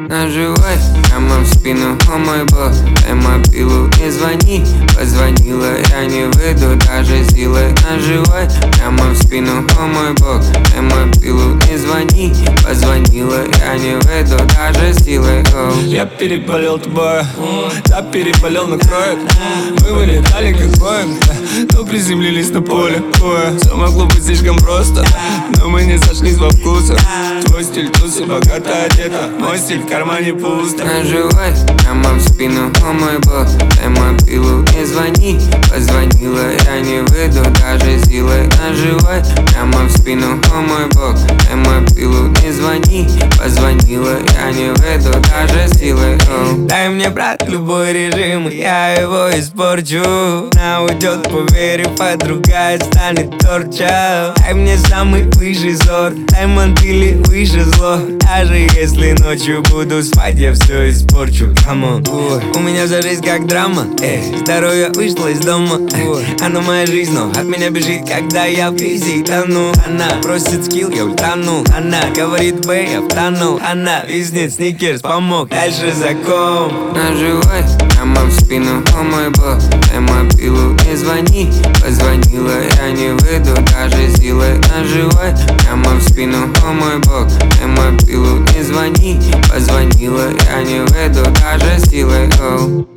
Наживай прямо в спину, о мой бог, дай мобилу, не звони. Позвонила, я не выйду даже силой. Наживай прямо в спину, о мой бог, дай мобилу, не звони. Позвонила, я не выйду даже силой. Я переболел тобой, да переболел на кровь. Мы вылетали как Боинг, но приземлились на поле. Все могло быть слишком просто, но мы не сошлись во вкусах. Твой стиль тусы, богато одета, мой стиль в кармане пусто. Наживай прямо в спину, о мой бог, дай мобилу, не звони. Позвонила, я не выйду даже силой. Наживай прямо в спину, о мой бог, дай мобилу, не звони. Позвонила, я не выйду даже силой. Дай мне, брат, любой режим, и я его испорчу. Она уйдет, поверив, а другая станет торча. Дай мне самый высший взор, дай мантили выше зло. Даже если ночью буду спать, я все испорчу. Come on. У меня вся жизнь как драма, здоровье вышло из дома. Она моя жизнь, но от меня бежит, когда я в кризе тону. Она просит скилл, я ультану. Она говорит бэй, я втонул. Она виснет, сникерс помог, дальше закон. Наживай прямо в спину, о мой бог, дай мобилу, не звони. Позвонила, я не выйду даже силой. Наживай прямо в спину, о мой бог, дай мобилу, не звони. Позвонила, я не выйду даже силой.